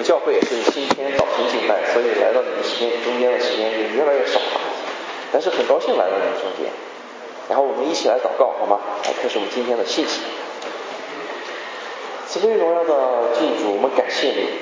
教会也是今天早晨敬拜，所以来到你们中间的时间也越来越少了，但是很高兴来到你们中间。然后我们一起来祷告好吗？来开始我们今天的信息。慈悲荣耀的救主，我们感谢你，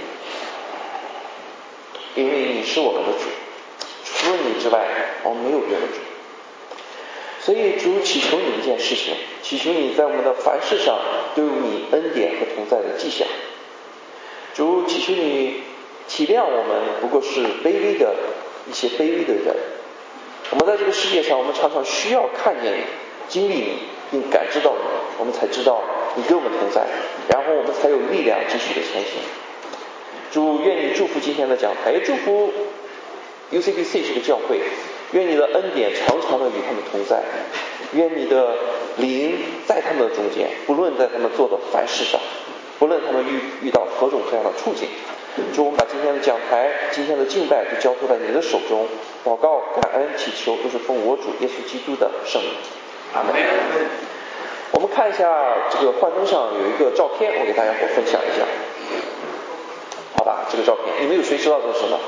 因为你是我们的主，除了你之外我们没有别的主。所以主，祈求你一件事情，祈求你在我们的凡事上都有你恩典和同在的迹象。主，祈求你体谅我们不过是一些卑微的人，我们在这个世界上，我们常常需要看见你，经历你，并感知到你，我们才知道你跟我们同在，然后我们才有力量继续的前行。主，愿你祝福今天的讲台，也祝福 UCBC 这个教会，愿你的恩典常常的与他们同在，愿你的灵在他们的中间，不论在他们做的凡事上，不论他们遇到何种各样的处境。主，我们把今天的讲台、今天的敬拜都交托在你的手中，祷告、感恩、祈求，都是奉我主耶稣基督的圣名。阿门。我们看一下这个幻灯上有一个照片，我给大家伙分享一下。好吧，这个照片，你们有谁知道这是什么？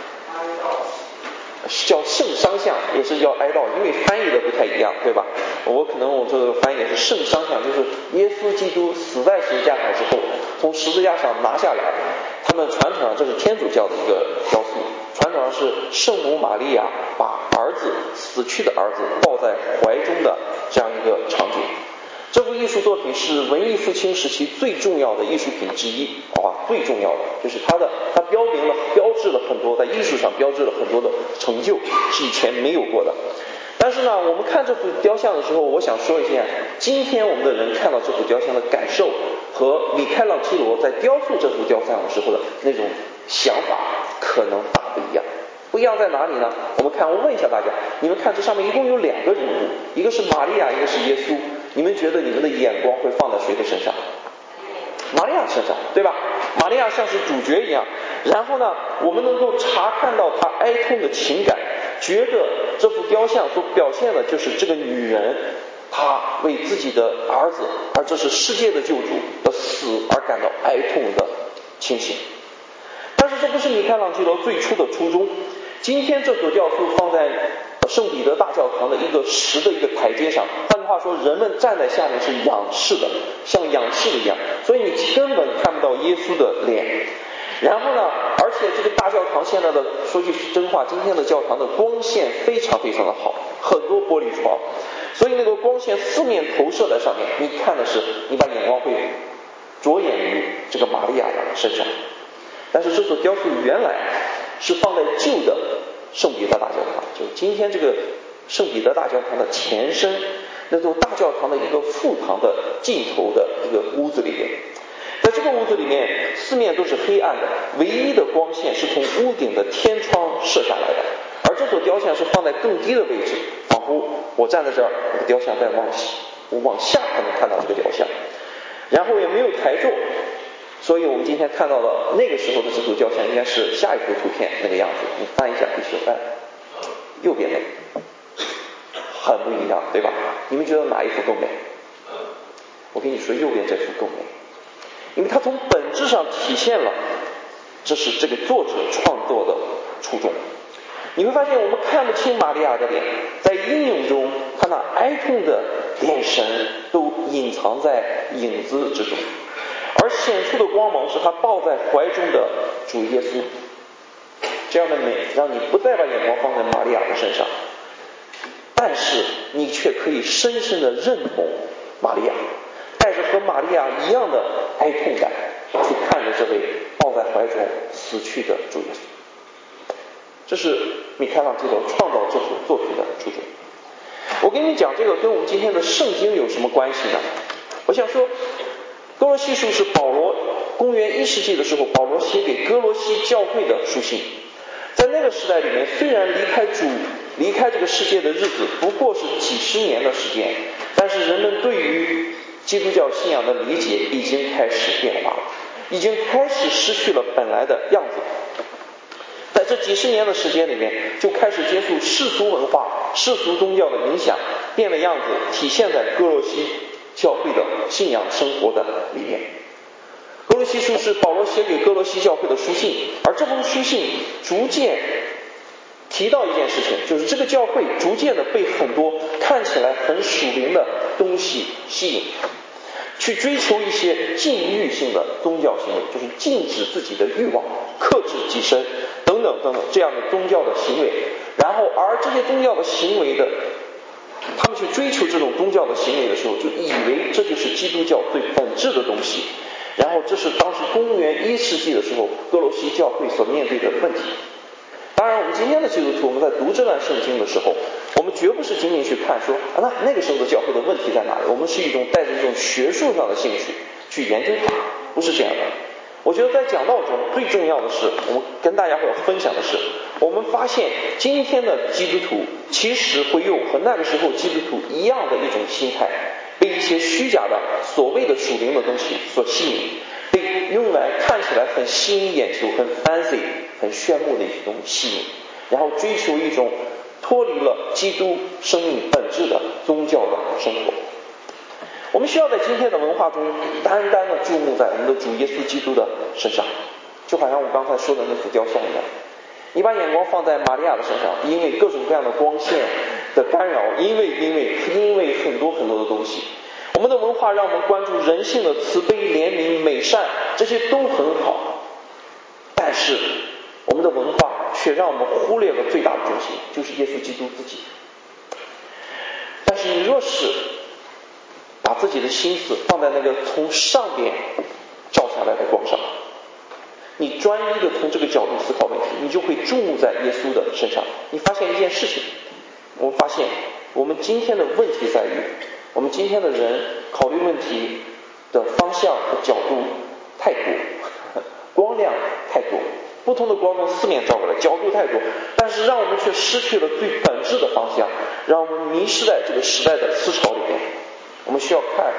叫圣伤像，也是叫哀悼，因为翻译的不太一样，对吧？我这个翻译是圣伤像，就是耶稣基督死在十字架上之后，从十字架上拿下来。他们传统上这是天主教的一个雕塑，传统上是圣母玛利亚把死去的儿子抱在怀中的这样一个场景。这幅艺术作品是文艺复兴时期最重要的艺术品之一，最重要的就是它标志了很多，在艺术上标志了很多的成就，是以前没有过的。但是呢，我们看这幅雕像的时候，我想说一下，今天我们的人看到这幅雕像的感受和米开朗基罗在雕塑这幅雕像的时候的那种想法可能大不一样。不一样在哪里呢？我问一下大家，你们看这上面一共有两个人物，一个是玛利亚，一个是耶稣，你们觉得你们的眼光会放在谁的身上？玛利亚身上，对吧？玛利亚像是主角一样，然后呢，我们能够查看到她哀痛的情感，觉得这幅雕像所表现的就是这个女人，她为自己的儿子，而这是世界的救主的死而感到哀痛的情形。但是这不是米开朗基罗最初的初衷。今天这所雕塑放在圣彼得大教堂的一个石的一个台阶上，换句话说，人们站在下面是仰视的，像仰视的一样，所以你根本看不到耶稣的脸。然后呢，而且这个大教堂现在的，说句真话，今天的教堂的光线非常非常的好，很多玻璃窗，所以那个光线四面投射在上面，你看的是，你把眼光会着眼于这个玛利亚的身上。但是这所雕塑原来是放在旧的圣彼得大教堂，就是今天这个圣彼得大教堂的前身，那座大教堂的一个副堂的尽头的一个屋子里面。在这个屋子里面，四面都是黑暗的，唯一的光线是从屋顶的天窗射下来的。而这座雕像是放在更低的位置，仿佛我站在这儿，这个雕像在我往下才能看到这个雕像，然后也没有抬重。所以我们今天看到的那个时候的这幅雕像应该是下一幅图片那个样子。你翻一下第9，右边那个很不一样，对吧？你们觉得哪一幅更美？我跟你说，右边这幅更美，因为它从本质上体现了这是这个作者创作的初衷。你会发现我们看不清玛利亚的脸，在阴影中她那哀痛的眼神都隐藏在影子之中，而显出的光芒是他抱在怀中的主耶稣。这样的美让你不再把眼光放在玛利亚的身上，但是你却可以深深的认同玛利亚，带着和玛利亚一样的哀痛感去看着这位抱在怀中死去的主耶稣。这是米开朗基罗创造这幅作品的初衷。我跟你讲，这个跟我们今天的圣经有什么关系呢？我想说，哥罗西书是保罗公元1世纪的时候，保罗写给哥罗西教会的书信。在那个时代里面，虽然离开这个世界的日子不过是几十年的时间，但是人们对于基督教信仰的理解已经开始变化了，已经开始失去了本来的样子。在这几十年的时间里面，就开始接触世俗文化、世俗宗教的影响，变了样子，体现在哥罗西教会的信仰生活的里面。 哥罗西书是保罗写给哥罗西教会的书信，而这封书信逐渐提到一件事情，就是这个教会逐渐的被很多看起来很属灵的东西吸引，去追求一些禁欲性的宗教行为，就是禁止自己的欲望，克制己身等等等等这样的宗教的行为。然后而这些宗教的行为的，他们去追求这种宗教的行为的时候，就以为这就是基督教最本质的东西。然后这是当时公元1世纪的时候哥罗西教会所面对的问题。当然我们今天的基督徒，我们在读这段圣经的时候，我们绝不是仅仅去看说那个时候的教会的问题在哪里，我们是一种带着一种学术上的兴趣去研究它，不是这样的。我觉得在讲道中最重要的是，我们跟大家会分享的是，我们发现今天的基督徒其实会用和那个时候基督徒一样的一种心态，被一些虚假的所谓的属灵的东西所吸引，被用来看起来很吸引眼球、很 fancy、很炫目的一些东西吸引，然后追求一种脱离了基督生命本质的宗教的生活。我们需要在今天的文化中单单的注目在我们的主耶稣基督的身上，就好像我刚才说的那幅雕像一样，你把眼光放在玛利亚的身上，因为各种各样的光线的干扰，因为很多很多的东西，我们的文化让我们关注人性的慈悲、怜悯、美善，这些都很好，但是我们的文化却让我们忽略了最大的中心，就是耶稣基督自己。但是你若是把自己的心思放在那个从上边照下来的光上，你专一的从这个角度思考问题，你就会注目在耶稣的身上。你发现一件事情，我们发现我们今天的问题在于，我们今天的人考虑问题的方向和角度太多，光亮太多，不同的光从四面照过来，角度太多，但是让我们却失去了最本质的方向，让我们迷失在这个时代的思潮里面。我们需要看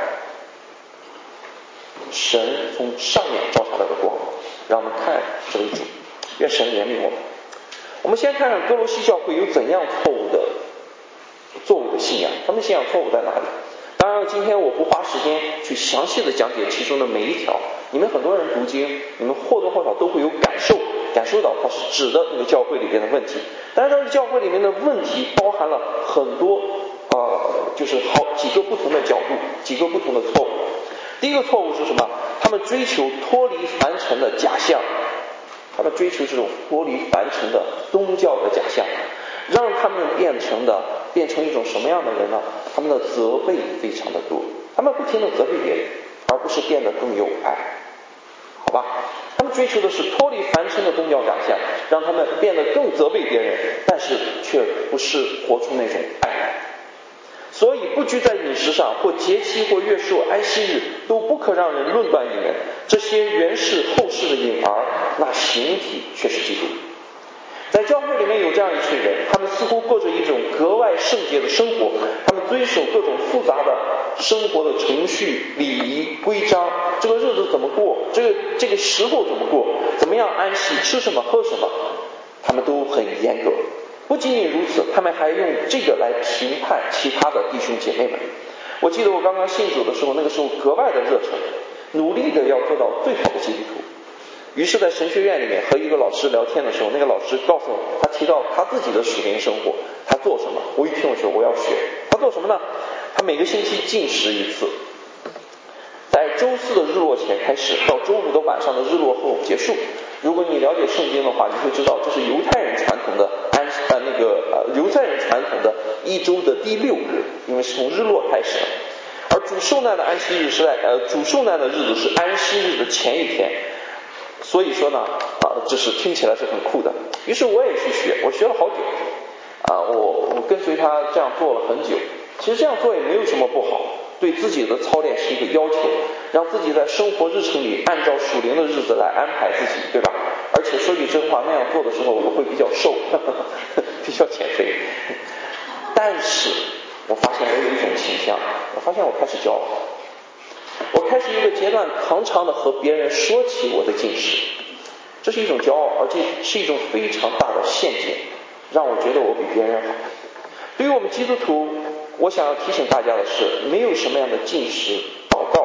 神从上面照下来的光，让我们看这位主，愿神怜悯我们。我们先看看哥罗西教会有怎样错误的信仰，他们信仰错误在哪里？当然今天我不花时间去详细的讲解其中的每一条，你们很多人读经，你们或多或少都会有感受到它是指的那个教会里面的问题。但是这个教会里面的问题包含了很多就是好几个不同的角度，几个不同的错误。第一个错误是什么？他们追求脱离凡尘的假象，他们追求这种脱离凡尘的宗教的假象，让他们变成一种什么样的人呢？他们的责备非常的多，他们不停的责备别人，而不是变得更有爱，好吧？他们追求的是脱离凡尘的宗教假象，让他们变得更责备别人，但是却不是活出那种爱来。所以不拘在饮食上，或节期或月数安息日，都不可让人论断你们，这些原是后世的影儿，那形体却是基督。在教会里面有这样一群人，他们似乎过着一种格外圣洁的生活，他们遵守各种复杂的生活的程序、礼仪、规章，这个日子怎么过，这个时候怎么过，怎么样安息，吃什么喝什么，他们都很严格。不仅仅如此，他们还用这个来评判其他的弟兄姐妹们。我记得我刚刚信主的时候，那个时候格外的热忱，努力的要做到最好的基督徒。于是在神学院里面和一个老师聊天的时候，那个老师告诉我，他提到他自己的属灵生活，他做什么。我一听我说我要学，他做什么呢？他每个星期禁食一次，在周四的日落前开始，到周五的晚上的日落后结束。如果你了解圣经的话，你会知道这是犹太人传统的犹太人传统的一周的第6日，因为是从日落开始的。而主受难的安息日是主受难的日子是安息日的前一天。所以说呢，这是听起来是很酷的。于是我也去学，我学了好久，我跟随他这样做了很久。其实这样做也没有什么不好，对自己的操练是一个要求，让自己在生活日程里按照属灵的日子来安排自己，对吧？而且说句真话，那样做的时候我会比较瘦，比较减肥。但是我发现我有一种倾向，我发现我开始骄傲。我开始一个阶段常常的和别人说起我的近视，这是一种骄傲，而且是一种非常大的陷阱，让我觉得我比别人好。对于我们基督徒，我想要提醒大家的是，没有什么样的禁食祷告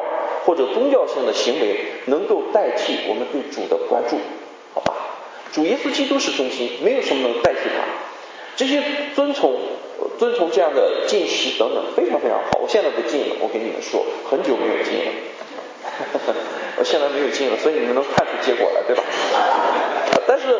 或者宗教性的行为能够代替我们对主的关注，好吧？主耶稣基督是中心，没有什么能代替他。这些遵从这样的禁食等等非常非常好。我现在不禁了，我跟你们说，很久没有禁了我现在没有禁了，所以你们能看出结果来，对吧？但是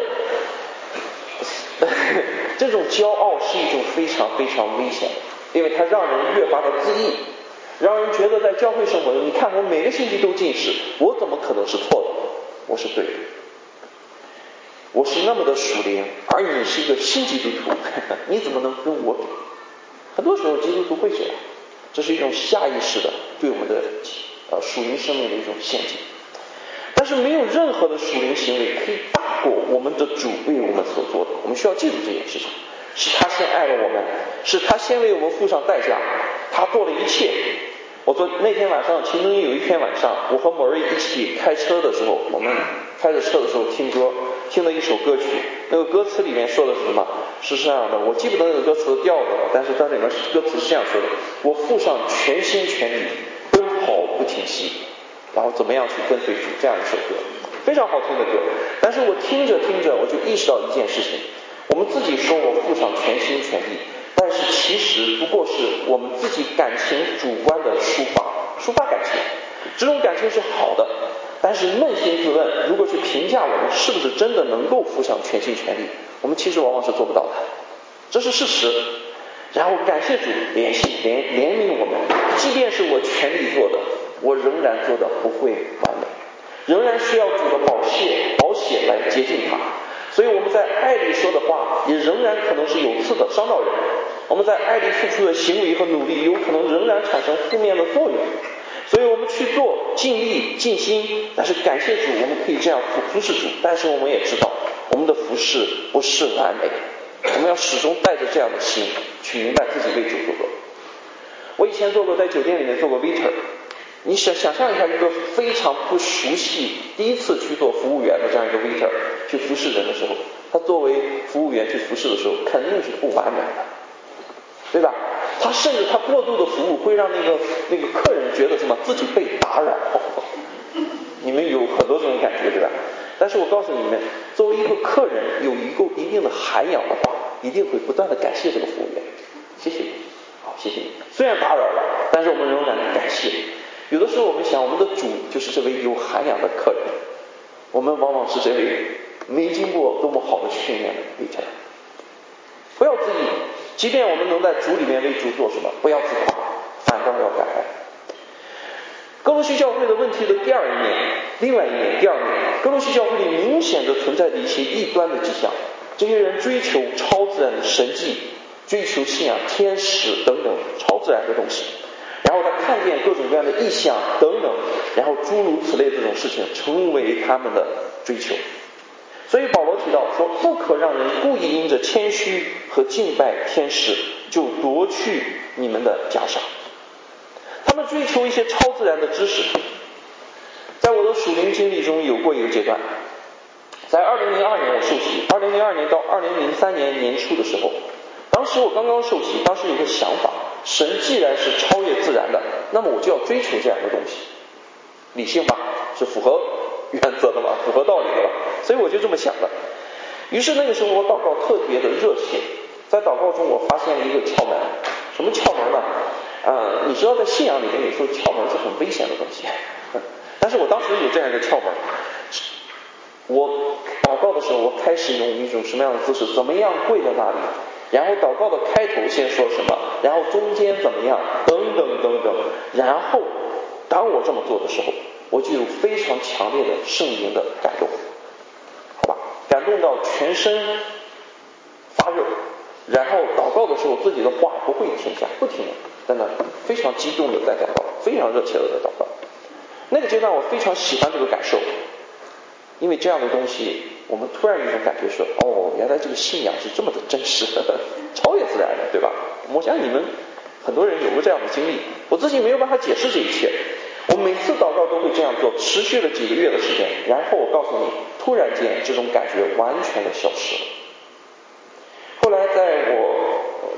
这种骄傲是一种非常非常危险的，因为它让人越发的自义，让人觉得在教会生活中，你看我每个星期都禁食，我怎么可能是错的？我是对的，我是那么的属灵，而你是一个新基督徒你怎么能跟我比？很多时候基督徒会这样，这是一种下意识的对我们的属灵生命的一种陷阱。但是没有任何的属灵行为可以大过我们的主为我们所做的。我们需要记住这件事情，是他先爱了我们，是他先为我们付上代价，他做了一切。那天晚上，其中有一天晚上，我和某人一起开车的时候，我们开着车的时候听歌，听了一首歌曲，那个歌词里面说的是什么？是这样的，我记不得那个歌词的调子了，但是它里面歌词是这样说的：我付上全心全力，奔跑不停息，然后怎么样去跟随主，这样一首歌，非常好听的歌。但是我听着听着，我就意识到一件事情，我们自己说我付上全心全力，但是其实不过是我们自己感情主观的抒发感情，这种感情是好的，但是扪心自问，如果去评价我们是不是真的能够付上全心全力，我们其实往往是做不到的，这是事实。然后感谢主怜悯我们，即便是我全力做的，我仍然做的不会完美，仍然需要主的宝血来洁净它。所以我们在爱里说的话也仍然可能是有刺的，伤到人。我们在爱里付出的行为和努力有可能仍然产生负面的作用。所以我们去做，尽力尽心，但是感谢主我们可以这样服侍主，但是我们也知道我们的服侍不是完美，我们要始终带着这样的心去明白自己为主做的。我以前在酒店里面做过 waiter， 你想象一下一个非常不熟悉第一次去做服务员的这样一个 waiter 去服侍人的时候，他作为服务员去服侍的时候肯定是不完美的，对吧？他甚至他过度的服务会让那个客人觉得什么自己被打扰，你们有很多这种感觉，对吧？但是我告诉你们，作为一个客人有一定的涵养的话，一定会不断的感谢这个服务员，谢谢你，好，谢谢你。虽然打扰了，但是我们仍然感谢。有的时候我们想，我们的主就是这位有涵养的客人，我们往往是这位没经过多么好的训练的waiter。不要自义，即便我们能在主里面为主做什么，不要自夸，反倒要感恩。哥罗西教会的问题的另外一面，第二面，哥罗西教会里明显的存在着一些异端的迹象。这些人追求超自然的神迹，追求信仰天使等等超自然的东西，然后他看见各种各样的异象等等，然后诸如此类这种事情成为他们的追求。所以保罗提到说，不可让人故意因着谦虚和敬拜天使就夺去你们的奖赏。他们追求一些超自然的知识。在我的属灵经历中有过一个阶段，在2002年我受洗，2002年到2003年年初的时候，当时我刚刚受洗，当时有个想法，神既然是超越自然的，那么我就要追求这样的东西，理性吧，是符合原则的吧，符合道理的吧，所以我就这么想的。于是那个时候我祷告特别的热切，在祷告中我发现了一个窍门。什么窍门呢？你知道在信仰里面有时候窍门是很危险的东西，但是我当时有这样一个窍门。我祷告的时候，我开始用一种什么样的姿势，怎么样跪在那里，然后祷告的开头先说什么，然后中间怎么样，等等等等，然后当我这么做的时候，我就有非常强烈的圣灵的感动，好吧，感动到全身发热，然后祷告的时候自己的话不会停下，不停的在那非常激动的在祷告，非常热切的在祷告。那个阶段我非常喜欢这个感受，因为这样的东西我们突然有一种感觉说，原来这个信仰是这么的真实超越自然的，对吧？我想你们很多人有过这样的经历，我自己没有办法解释这一切。我每次祷告都会这样做，持续了几个月的时间，然后我告诉你，突然间这种感觉完全的消失了。后来在我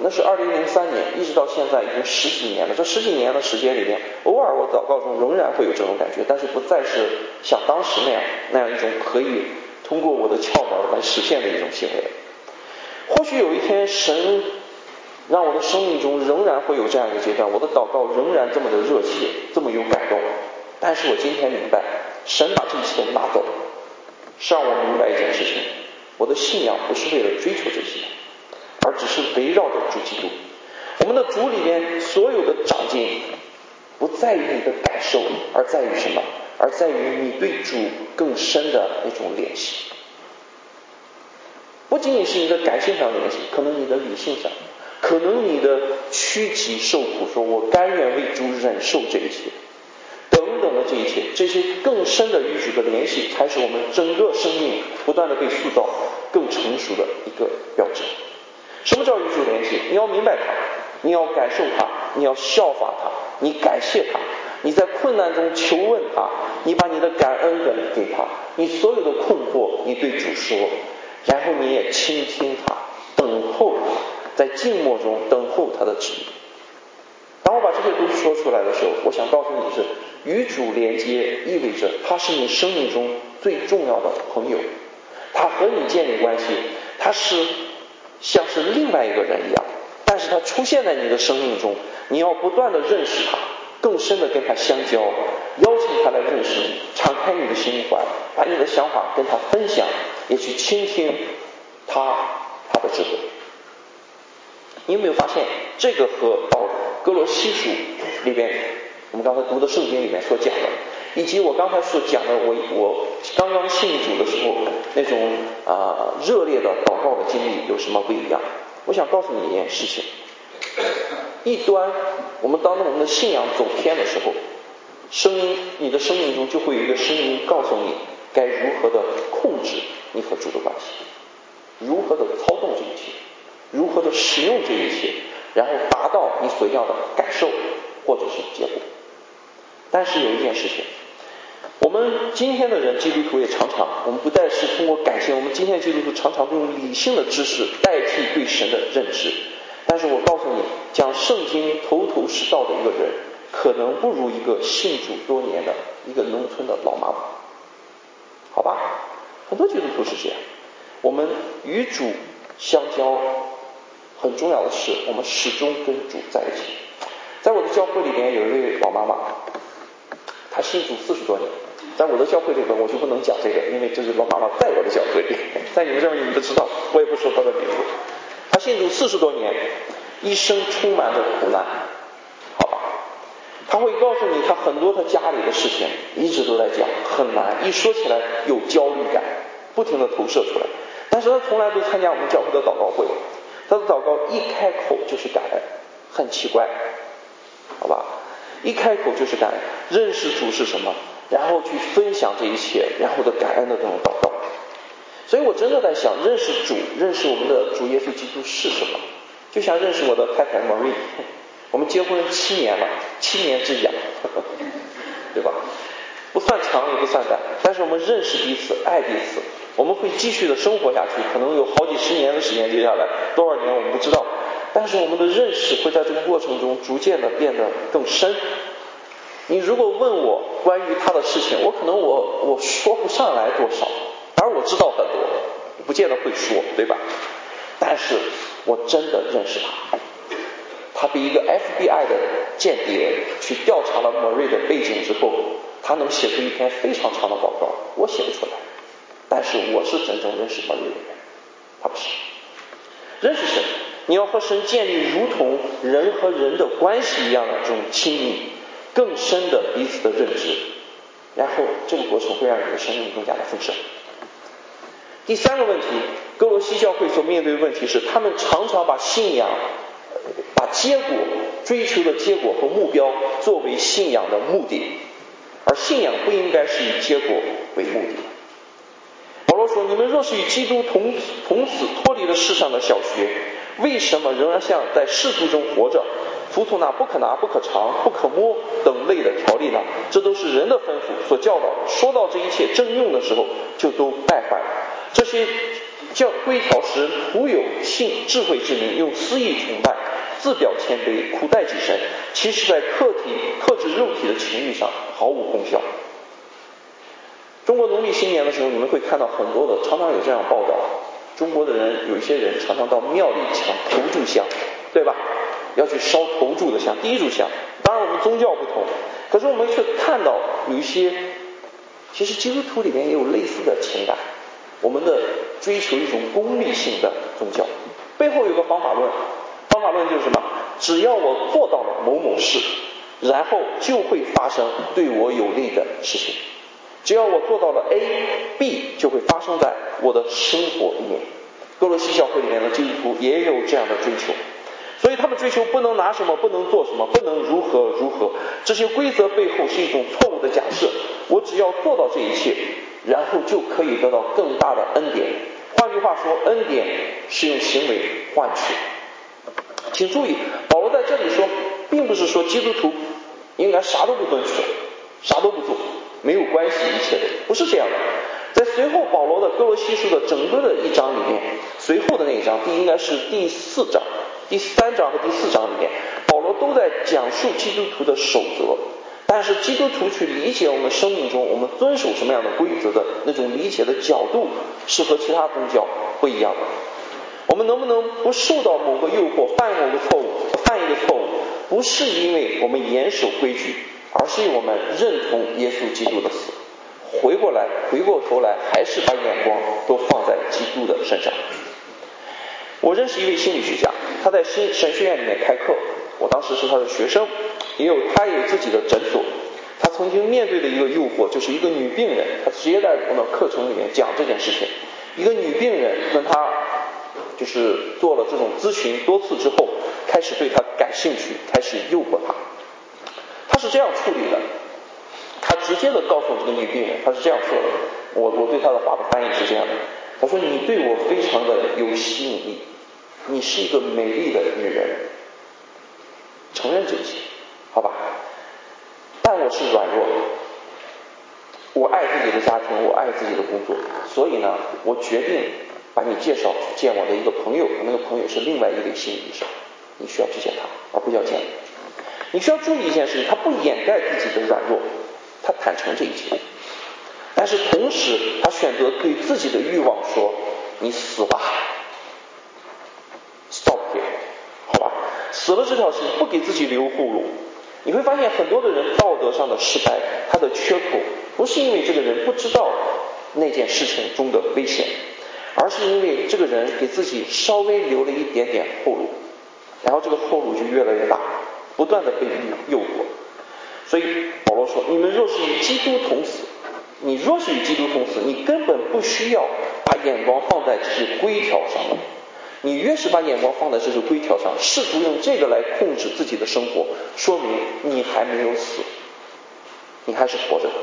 那是2003年，一直到现在已经10几年了。这10几年的时间里面，偶尔我祷告中仍然会有这种感觉，但是不再是像当时那样一种可以通过我的窍门来实现的一种行为。或许有一天神让我的生命中仍然会有这样一个阶段，我的祷告仍然这么的热切，这么有感动，但是我今天明白，神把这一切拿走，是让我明白一件事情，我的信仰不是为了追求这些，而只是围绕着主基督。我们的主里面所有的长进不在于你的感受，而在于什么？而在于你对主更深的那种联系。不仅仅是你的感性上的联系，可能你的理性上，可能你的屈己受苦，说我甘愿为主忍受这一切等等的这一切，这些更深的与主的联系，才是我们整个生命不断的被塑造更成熟的一个标志。什么叫与主联系？你要明白它，你要感受它，你要效法它，你感谢它，你在困难中求问它，你把你的感恩给它，你所有的困惑你对主说，然后你也倾听它，等候它，在静默中等候他的旨意。当我把这些都说出来的时候，我想告诉你是，与主连接意味着他是你生命中最重要的朋友，他和你建立关系，他是像是另外一个人一样，但是他出现在你的生命中，你要不断的认识他，更深的跟他相交，邀请他来认识你，敞开你的心怀，把你的想法跟他分享，也去倾听他的智慧。你有没有发现，这个和哥罗西书里边我们刚才读的圣经里面所讲的，以及我刚才所讲的我刚刚信主的时候那种热烈的祷告的经历有什么不一样？我想告诉你一件事情，一端当我们的信仰走偏的时候，你的生命中就会有一个声音告诉你该如何的控制你和主的关系，如何的操纵这一切，如何的使用这一切，然后达到你所要的感受或者是结果。但是有一件事情，我们今天的人基督徒也常常，我们不但是通过感性，我们今天基督徒常常用理性的知识代替对神的认知。但是我告诉你，讲圣经头头是道的一个人，可能不如一个信主多年的一个农村的老妈妈。好吧，很多基督徒是这样。我们与主相交，很重要的是我们始终跟主在一起。在我的教会里边有一位老妈妈，她信主40多年。在我的教会里边我就不能讲这个，因为这是老妈妈在我的教会里，在你们这儿你们不知道，我也不说她的名字。她信主40多年，一生充满着苦难，好吧，她会告诉你她很多她家里的事情，一直都在讲，很难，一说起来有焦虑感，不停地投射出来。但是她从来不参加我们教会的祷告会，她的祷告一开口就是感恩，很奇怪，好吧，一开口就是感恩，认识主是什么，然后去分享这一切，然后的感恩的这种祷告。所以我真的在想，认识主，认识我们的主耶稣基督是什么，就像认识我的太太 Marie， 我们结婚7年了，7年之痒，对吧？不算长也不算短，但是我们认识彼此，爱彼此，我们会继续的生活下去，可能有好几10年的时间，接下来多少年我们不知道，但是我们的认识会在这个过程中逐渐的变得更深。你如果问我关于他的事情，我可能我说不上来多少，当然我知道很多，不见得会说，对吧？但是我真的认识他，他比一个 FBI 的间谍去调查了 Marie 的背景之后，他能写出一篇非常长的报告，我写不出来。但是我是真正认识 Marie 的人，他不是。认识神，你要和神建立如同人和人的关系一样的这种亲密，更深的彼此的认知，然后这个过程会让你的生命更加的丰盛。第3个问题，哥罗西教会所面对的问题是，他们常常把信仰、把结果、追求的结果和目标作为信仰的目的，而信仰不应该是以结果为目的。保罗说，你们若是与基督同死，脱离了世上的小学，为什么仍然像在世俗中活着，服从那不可拿、不可尝、不可摸等类的条例呢？这都是人的吩咐所教导的，说到这一切正用的时候就都败坏了。这些叫规条使人徒有智慧之名，用私意崇拜，自表谦卑，苦待己身，其实在克制肉体的情欲上毫无功效。中国农历新年的时候，你们会看到很多的，常常有这样报道，中国的人有一些人常常到庙里抢头炷香，对吧？要去烧头炷的香，第一炷香。当然我们宗教不同，可是我们却看到有一些，其实基督徒里面也有类似的情感，我们的追求一种功利性的宗教，背后有个方法论，方法论就是什么？只要我做到了某某事，然后就会发生对我有利的事情。只要我做到了 A、B 就会发生在我的生活里面。哥罗西教会里面的基督徒也有这样的追求，所以他们追求不能拿什么，不能做什么，不能如何如何，这些规则背后是一种错误的假设，我只要做到这一切，然后就可以得到更大的恩典。换句话说，恩典是用行为换取。请注意，保罗在这里说，并不是说基督徒应该啥都不遵守，啥都不做，没有关系一切的，不是这样的。在随后保罗的哥罗西书的整个的一章里面，随后的那一章，应该是第4章、第3章和第4章里面，保罗都在讲述基督徒的守则。但是基督徒去理解我们生命中我们遵守什么样的规则的那种理解的角度，是和其他宗教不一样的。我们能不能不受到某个诱惑，犯一个错误，不是因为我们严守规矩，而是因为我们认同耶稣基督的死。回过头来，还是把眼光都放在基督的身上。我认识一位心理学家，他在神学院里面开课，我当时是他的学生，他也有自己的诊所。他曾经面对的一个诱惑，就是一个女病人，他直接在我的课程里面讲这件事情。一个女病人跟他就是做了这种咨询多次之后，开始对他感兴趣，开始诱惑他。他是这样处理的，他直接的告诉这个女病人，他是这样说的，我对他的话的翻译是这样的，他说：你对我非常的有吸引力，你是一个美丽的女人，承认这一切，好吧？但我是软弱的，我爱自己的家庭，我爱自己的工作，所以呢，我决定把你介绍去见我的一个朋友，那个朋友是另外一位心理医生，你需要去见他，而不要见我。你需要注意一件事情，他不掩盖自己的软弱，他坦诚这一切，但是同时他选择对自己的欲望说：你死吧 ，stop here， 好吧，死了这条心，不给自己留后路。你会发现很多的人道德上的失败，他的缺口不是因为这个人不知道那件事情中的危险，而是因为这个人给自己稍微留了一点点后路，然后这个后路就越来越大，不断的被诱惑。所以保罗说，你们若是与基督同死，你根本不需要把眼光放在这些规条上面。你越是把眼光放在这些规条上，试图用这个来控制自己的生活，说明你还没有死，你还是活着的。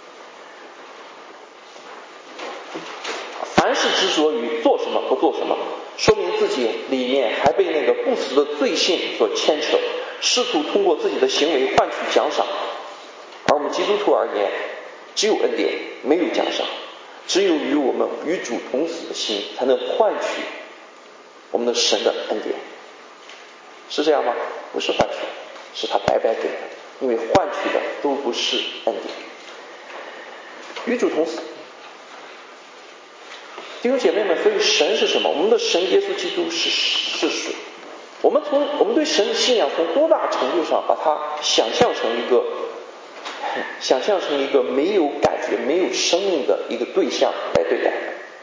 凡是执着于做什么不做什么，说明自己里面还被那个不死的罪性所牵扯，试图通过自己的行为换取奖赏。而我们基督徒而言，只有恩典，没有奖赏，只有与我们与主同死的心，才能换取我们的神的恩典。是这样吗？不是换取，是他白白给的，因为换取的都不是恩典。与主同死，弟兄姐妹们，所以神是什么？我们的神耶稣基督是水。我们对神的信仰从多大程度上把它想象成一个没有感觉、没有生命的一个对象来对待？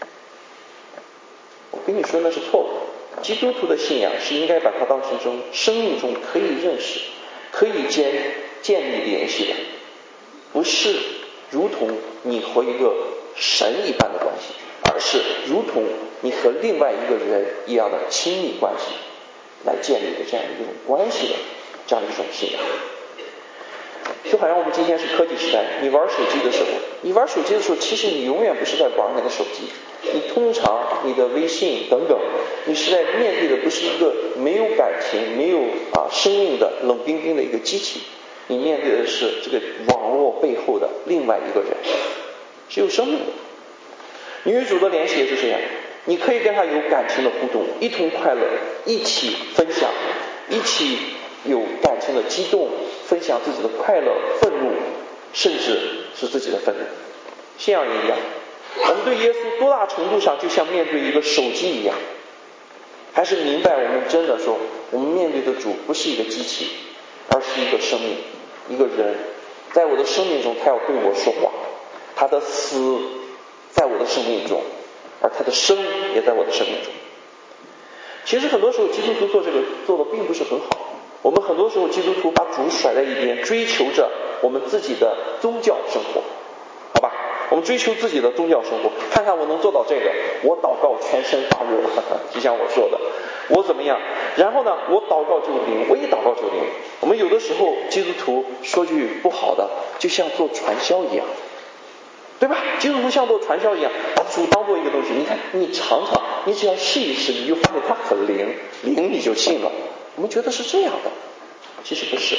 我跟你说那是错误的。基督徒的信仰是应该把它当成生命中可以认识、可以建立联系的，不是如同你和一个神一般的关系，而是如同你和另外一个人一样的亲密关系来建立的这样一种关系的这样一种信仰。就好像我们今天是科技时代，你玩手机的时候，其实你永远不是在玩那个手机，你通常你的微信等等，你是在面对的不是一个没有感情、没有生命的冷冰冰的一个机器，你面对的是这个网络背后的另外一个人，是有生命的。你与主的联系也是这样， 你可以跟他有感情的互动，一同快乐，一起分享，一起有感情的激动，分享自己的快乐、愤怒，甚至是自己的愤怒。信仰也一样，我们对耶稣多大程度上就像面对一个手机一样，还是明白我们真的说，我们面对的主不是一个机器，而是一个生命，一个人，在我的生命中他要对我说话，他的死在我的生命中，而他的生也在我的生命中。其实很多时候基督徒做这个做的并不是很好，我们很多时候基督徒把主甩在一边，追求着我们自己的宗教生活，好吧，我们追求自己的宗教生活，看看我能做到这个，我祷告全身发热，就像我说的，我怎么样，然后呢我祷告就灵，我一祷告就灵。我们有的时候基督徒说句不好的，就像做传销一样，对吧？基督徒像做传销一样，把主当做一个东西，你看你尝尝，你只要试一试，你就发现它很灵，灵你就信了。我们觉得是这样的，其实不是。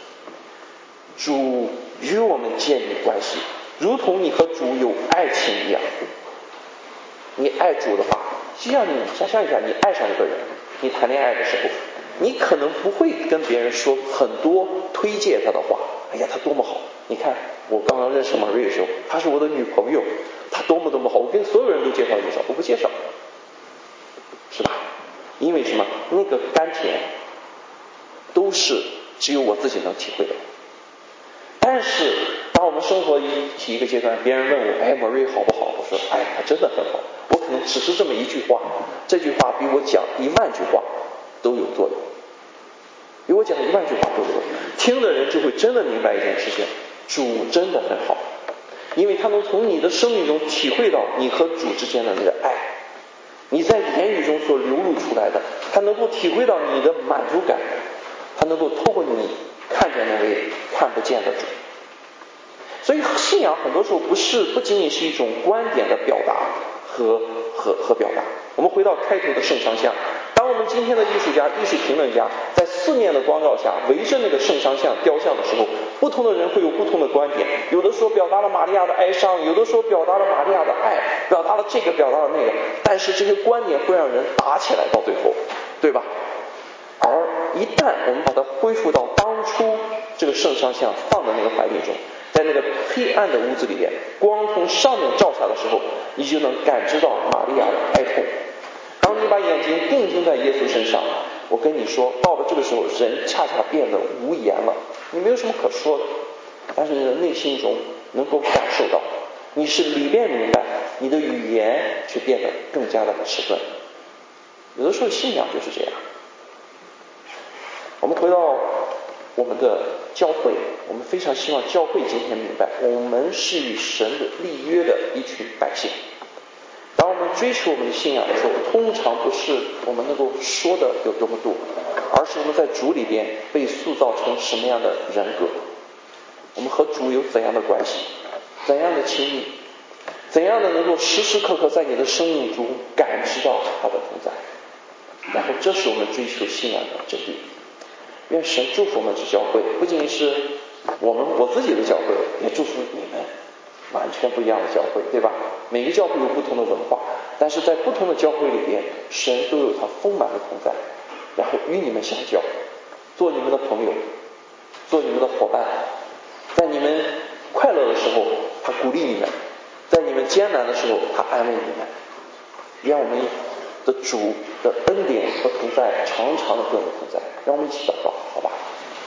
主与我们建立关系，如同你和主有爱情一样。你爱主的话，就像你想象一下，你爱上一个人，你谈恋爱的时候，你可能不会跟别人说很多推荐他的话，哎呀他多么好，你看我刚刚认识Marie的时候，她是我的女朋友，她多么多么好，我跟所有人都介绍，我不介绍，是吧？因为什么？那个甘甜都是只有我自己能体会的。但是当我们生活起一个阶段，别人问我，哎Marie好不好，我说哎她真的很好，我可能只是这么一句话，这句话比我讲10000句话都有作用，比我讲10000句话都有作用。听的人就会真的明白一件事情，主真的很好，因为他能从你的生命中体会到你和主之间的那个爱，你在言语中所流露出来的，他能够体会到你的满足感，他能够透过你看见那位看不见的主。所以信仰很多时候不仅仅是一种观点的表达和表达。我们回到开头的圣商像，当我们今天的艺术家、艺术评论家在4面的光照下围着那个圣商像雕像的时候，不同的人会有不同的观点，有的说表达了玛利亚的哀伤，有的说表达了玛利亚的爱，表达了这个表达了那个，但是这些观点会让人打起来到最后，对吧？而一旦我们把它恢复到当初这个圣商像放的那个环境中，在那个黑暗的屋子里面，光从上面照下的时候，你就能感知到玛利亚的哀痛。当你把眼睛定睛在耶稣身上，我跟你说，到了这个时候，人恰恰变得无言了，你没有什么可说的，但是你的内心中能够感受到，你是里边明白，你的语言却变得更加的迟钝。有的时候信仰就是这样。我们回到我们的教会，我们非常希望教会今天明白，我们是与神的立约的一群百姓。当我们追求我们的信仰的时候，通常不是我们能够说的有多么多，而是我们在主里边被塑造成什么样的人格，我们和主有怎样的关系，怎样的亲密，怎样的能够时时刻刻在你的生命中感知到他的同在，然后这是我们追求信仰的真谛。愿神祝福我们这教会，不仅是我自己的教会，也祝福你们完全不一样的教会，对吧？每个教会有不同的文化，但是在不同的教会里边，神都有他丰满的同在，然后与你们相交，做你们的朋友，做你们的伙伴，在你们快乐的时候他鼓励你们，在你们艰难的时候他安慰你们。愿我们的主的恩典和同在常常的跟我们同在，让我们一起祷告，好吧？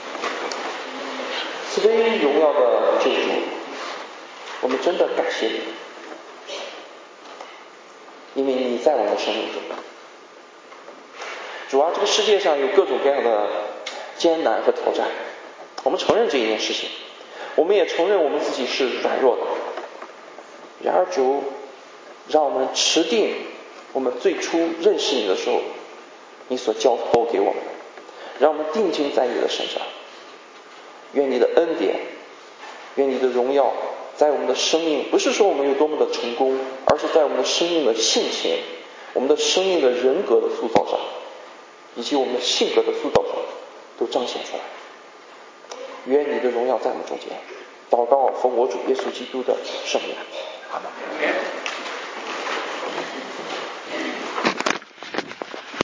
慈悲荣耀的救主，我们真的感谢你，因为你在我们的生命中。主啊，这个世界上有各种各样的艰难和挑战，我们承认这一件事情，我们也承认我们自己是软弱的。然而主，让我们持定我们最初认识你的时候你所交托给我们的，让我们定睛在你的身上。愿你的恩典，愿你的荣耀在我们的生命，不是说我们有多么的成功，而是在我们的生命的性情，我们的生命的人格的塑造上，以及我们的性格的塑造上都彰显出来。愿你的荣耀在我们中间。祷告奉我主耶稣基督的圣名，阿们。